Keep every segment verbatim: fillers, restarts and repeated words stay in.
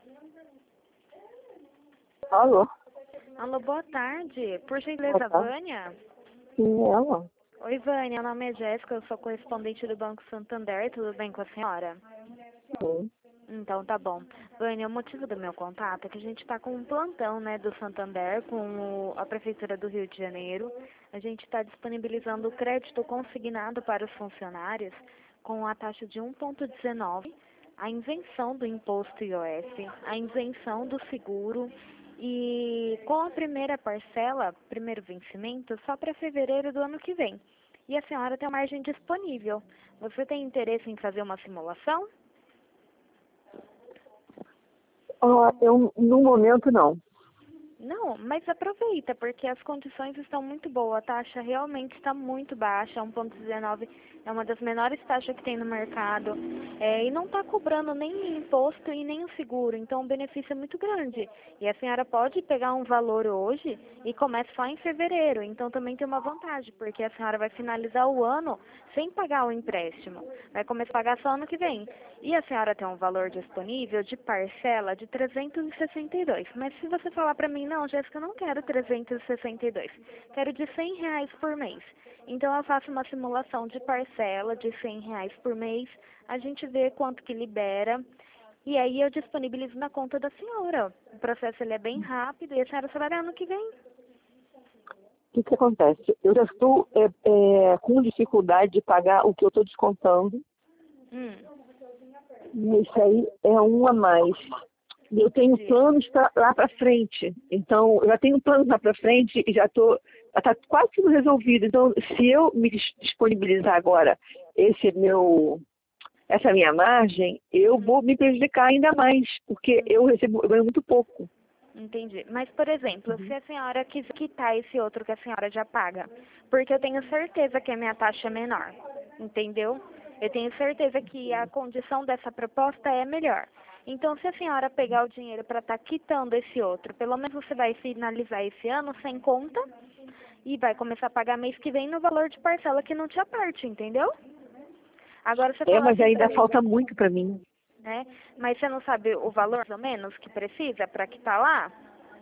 Alô? Alô, boa tarde. Por gentileza, Boa tarde. Vânia? Sim, ela. Oi, Vânia. Meu nome é Jéssica, eu sou correspondente do Banco Santander. Tudo bem com a senhora? Sim. Então, tá bom. Vânia, o motivo do meu contato é que a gente está com um plantão, né, do Santander com o- a Prefeitura do Rio de Janeiro. A gente está disponibilizando o crédito consignado para os funcionários com a taxa de um vírgula dezenove, a isenção do imposto I O F, a isenção do seguro e com a primeira parcela, primeiro vencimento, só para fevereiro do ano que vem. E a senhora tem a margem disponível. Você tem interesse em fazer uma simulação? Ah, eu, no momento, não. Não, mas aproveita, porque as condições estão muito boas. A taxa realmente está muito baixa, um vírgula dezenove é uma das menores taxas que tem no mercado. É, e não está cobrando nem imposto e nem o seguro, então o benefício é muito grande. E a senhora pode pegar um valor hoje e começa só em fevereiro, então também tem uma vantagem, porque a senhora vai finalizar o ano sem pagar o empréstimo. Vai começar a pagar só ano que vem. E a senhora tem um valor disponível de parcela de trezentos e sessenta e dois. Mas se você falar para mim, não, Jéssica, eu não quero trezentos e sessenta e dois, quero de cem reais por mês. Então eu faço uma simulação de parcela de cem reais por mês, a gente vê quanto que libera, e aí eu disponibilizo na conta da senhora. O processo ele é bem rápido e a senhora só vai ver ano que vem. O que, que acontece? Eu já estou é, é, com dificuldade de pagar o que eu estou descontando. Hum, E isso aí é um a mais. E eu tenho entendi. planos pra, lá para frente. Então, eu já tenho planos lá para frente e já estou. Já está quase tudo resolvido. Então, se eu me dis- disponibilizar agora esse meu, essa minha margem, eu vou me prejudicar ainda mais, porque eu recebo, eu ganho muito pouco. Entendi. Mas, por exemplo, se a senhora quiser quitar esse outro que a senhora já paga, porque eu tenho certeza que a minha taxa é menor, entendeu? Eu tenho certeza que a condição dessa proposta é melhor. Então, se a senhora pegar o dinheiro para estar quitando esse outro, pelo menos você vai finalizar esse ano sem conta e vai começar a pagar mês que vem no valor de parcela que não tinha parte, entendeu? Agora, você É, falar mas assim para ainda mim, falta muito para mim. né? Mas você não sabe o valor, mais ou menos, que precisa para quitar lá?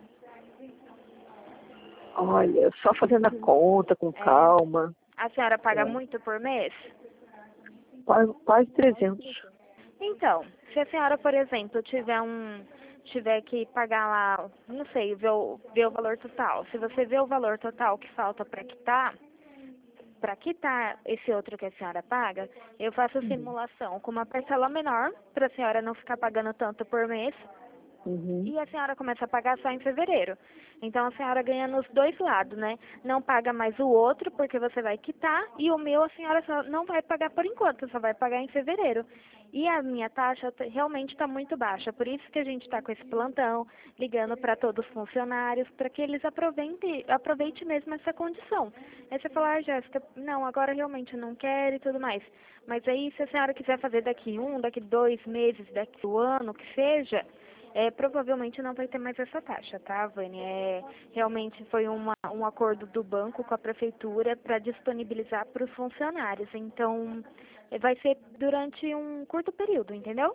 Olha, só fazendo a conta com É. calma. A senhora paga É, muito por mês? quase, quase trezentos. Então, se a senhora, por exemplo, tiver um tiver que pagar lá, não sei, ver o, ver o valor total. Se você vê o valor total que falta para quitar, para quitar esse outro que a senhora paga, eu faço a Uhum. simulação com uma parcela menor, para a senhora não ficar pagando tanto por mês, Uhum. e a senhora começa a pagar só em fevereiro. Então a senhora ganha nos dois lados, né? Não paga mais o outro porque você vai quitar e o meu a senhora só não vai pagar por enquanto, só vai pagar em fevereiro. E a minha taxa t- realmente está muito baixa, por isso que a gente está com esse plantão, ligando para todos os funcionários, para que eles aproveitem, aproveitem mesmo essa condição. Aí você fala, ah, Jéssica, não, agora realmente eu não quero e tudo mais. Mas aí se a senhora quiser fazer daqui um, daqui dois meses, daqui o ano, que seja, é, provavelmente não vai ter mais essa taxa, tá, Vânia? É, realmente foi uma, um acordo do banco com a prefeitura para disponibilizar para os funcionários. Então, é, vai ser durante um curto período, entendeu?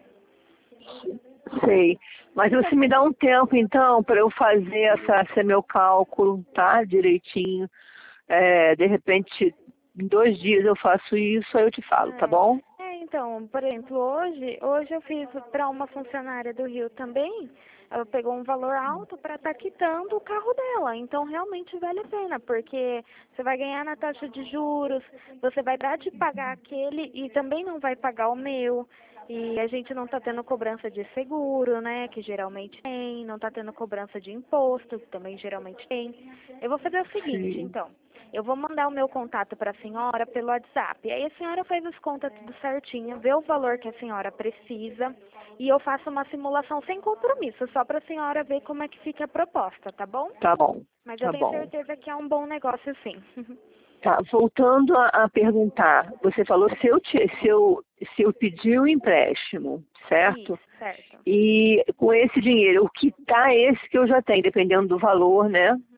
Sei. Mas você me dá um tempo, então, para eu fazer essa, esse meu cálculo, tá? Direitinho. É, de repente, em dois dias eu faço isso, aí eu te falo, tá É, bom? é, então, por exemplo, hoje, hoje eu fiz para uma funcionária do Rio também, ela pegou um valor alto para estar quitando o carro dela. Então, realmente vale a pena, porque você vai ganhar na taxa de juros, você vai dar de pagar aquele e também não vai pagar o meu. E a gente não está tendo cobrança de seguro, né, que geralmente tem, não está tendo cobrança de imposto, que também geralmente tem. Eu vou fazer o seguinte, Sim. então. Eu vou mandar o meu contato para a senhora pelo WhatsApp. Aí a senhora faz as contas tudo certinho, vê o valor que a senhora precisa e eu faço uma simulação sem compromisso, só para a senhora ver como é que fica a proposta, tá bom? Tá bom, Mas eu tá tenho bom. certeza que é um bom negócio sim. Tá, voltando a, a perguntar, você falou se eu, te, se, eu, se eu pedir o empréstimo, Isso, certo? certo. E com esse dinheiro, o que tá esse que eu já tenho, dependendo do valor, né? Uhum.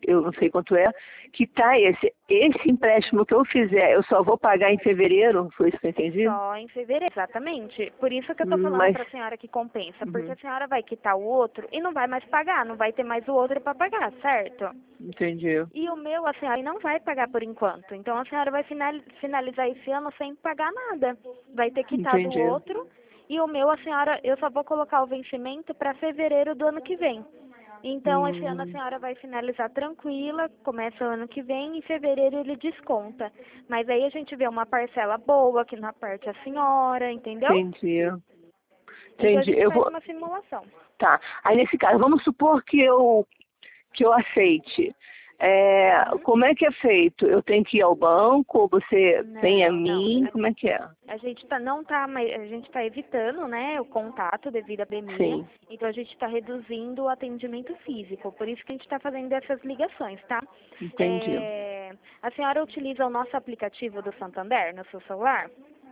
eu não sei quanto é, que tá esse, esse empréstimo que eu fizer, eu só vou pagar em fevereiro, foi isso que eu entendi? Só em fevereiro, exatamente. Por isso que eu tô falando Mas, para a senhora que compensa, porque uhum, a senhora vai quitar o outro e não vai mais pagar, não vai ter mais o outro para pagar, certo? entendi, E o meu a senhora não vai pagar por enquanto. Então a senhora vai final- finalizar esse ano sem pagar nada. Vai ter quitado o entendi. outro e o meu a senhora, eu só vou colocar o vencimento para fevereiro do ano que vem. Então, esse ano a Hum, senhora vai finalizar tranquila, começa o ano que vem, em fevereiro ele desconta. Mas aí a gente vê uma parcela boa que na parte a senhora, entendeu? entendi, Então a entendi. gente Eu faz vou, uma simulação. tá. Aí nesse caso, vamos supor que eu, que eu aceite. É, Uhum. como é que é feito? Eu tenho que ir ao banco, ou você vem a Não, não. mim? Como é que é? A gente tá, não tá, mas a gente está evitando, né, o contato devido à pandemia. Sim, Então a gente está reduzindo o atendimento físico. Por isso que a gente está fazendo essas ligações, tá? entendi. É, a senhora utiliza o nosso aplicativo do Santander no seu celular?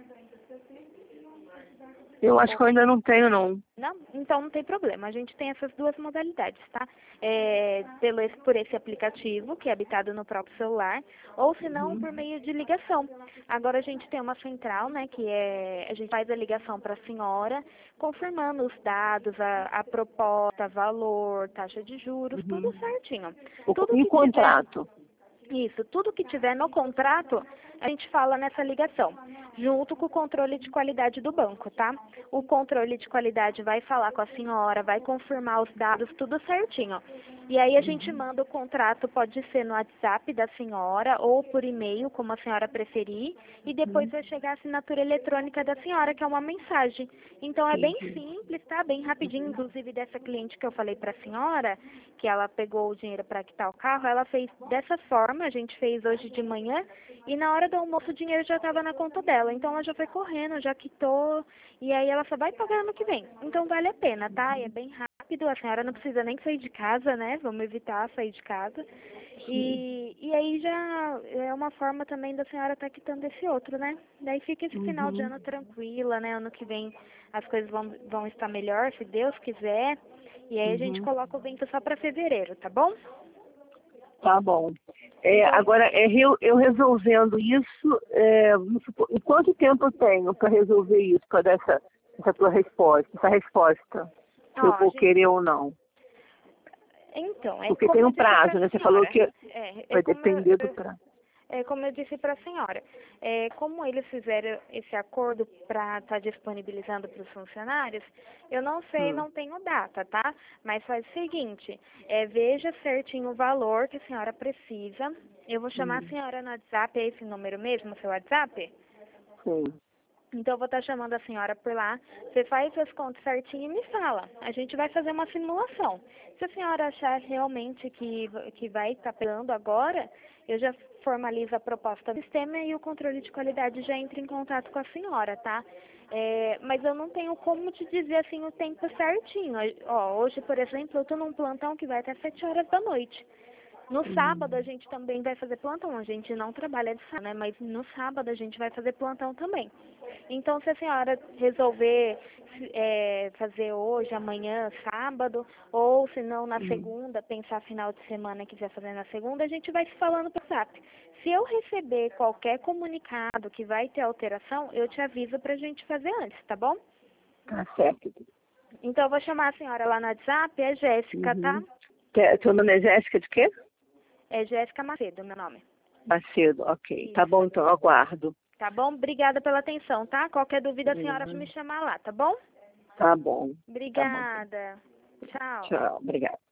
Eu acho que eu ainda não tenho, não. Não? Então não tem problema. A gente tem essas duas modalidades, tá? É, pelo, esse- por esse aplicativo, que é habitado no próprio celular, ou se não, Uhum. por meio de ligação. Agora a gente tem uma central, né, que é, a gente faz a ligação para a senhora, confirmando os dados, a, a proposta, valor, taxa de juros, tudo Uhum. certinho. O, Tudo um que tiver contrato. isso, tudo que tiver no contrato, a gente fala nessa ligação, junto com o controle de qualidade do banco, tá? O controle de qualidade vai falar com a senhora, vai confirmar os dados, tudo certinho. E aí a gente Uhum. manda o contrato, pode ser no WhatsApp da senhora ou por e-mail, como a senhora preferir, e depois Uhum. vai chegar a assinatura eletrônica da senhora, que é uma mensagem. Então é bem Entendi. simples, tá? Bem rapidinho, inclusive dessa cliente que eu falei para a senhora, que ela pegou o dinheiro para quitar o carro, ela fez dessa forma, a gente fez hoje de manhã, e na hora do almoço o dinheiro já estava na conta dela. Então ela já foi correndo, já quitou, e aí ela só vai pagar ano que vem. Então vale a pena, tá? E é bem rápido, a senhora não precisa nem sair de casa, né? Vamos evitar sair de casa. Sim. E, e aí já é uma forma também da senhora estar quitando esse outro, né? Daí fica esse final de Uhum. ano tranquila, né? Ano que vem as coisas vão, vão estar melhor, se Deus quiser. E aí a gente Uhum. coloca o vento só para fevereiro, tá bom? Tá bom. É, Então, agora, é, eu, eu resolvendo isso, é, vamos supor, em quanto tempo eu tenho para resolver isso, para dar essa, essa tua resposta, essa resposta, se eu ó, a vou gente, querer ou não? então, é Porque como tem eu um disse para prazo, a né? Você falou senhora, que é, é vai como depender do eu, prazo. É, como eu disse para a senhora, é, como eles fizeram esse acordo para estar disponibilizando para os funcionários, eu não sei, Hum. não tenho data, tá? Mas faz o seguinte, é, veja certinho o valor que a senhora precisa. Eu vou chamar a Hum. senhora no WhatsApp, é esse número mesmo, seu WhatsApp? Sim. Então, eu vou estar chamando a senhora por lá. Você faz as contas certinho e me fala. A gente vai fazer uma simulação. Se a senhora achar realmente que, que vai estar pegando agora, eu já formalizo a proposta do sistema e o controle de qualidade já entra em contato com a senhora, tá? É, mas eu não tenho como te dizer assim o tempo certinho. Ó, hoje, por exemplo, eu estou num plantão que vai até sete horas da noite. No sábado a Hum. gente também vai fazer plantão. A gente não trabalha de sábado, né? Mas no sábado a gente vai fazer plantão também. Então, se a senhora resolver é, fazer hoje, amanhã, sábado, ou se não na Hum. segunda, pensar final de semana e quiser fazer na segunda, a gente vai se falando pelo WhatsApp. Se eu receber qualquer comunicado que vai ter alteração, eu te aviso pra gente fazer antes, tá bom? Tá certo. Então, eu vou chamar a senhora lá no WhatsApp, é Jéssica, tá? Uhum. Te- Teu nome é Jéssica de quê? É Jéssica Macedo, meu nome. Macedo, ok. Tá bom, Isso. então, eu aguardo. Tá bom? Obrigada pela atenção, tá? Qualquer dúvida a senhora pode Hum. me chamar lá, tá bom? Tá bom. Tá bom, então. Obrigada. Tchau. Tchau, obrigada.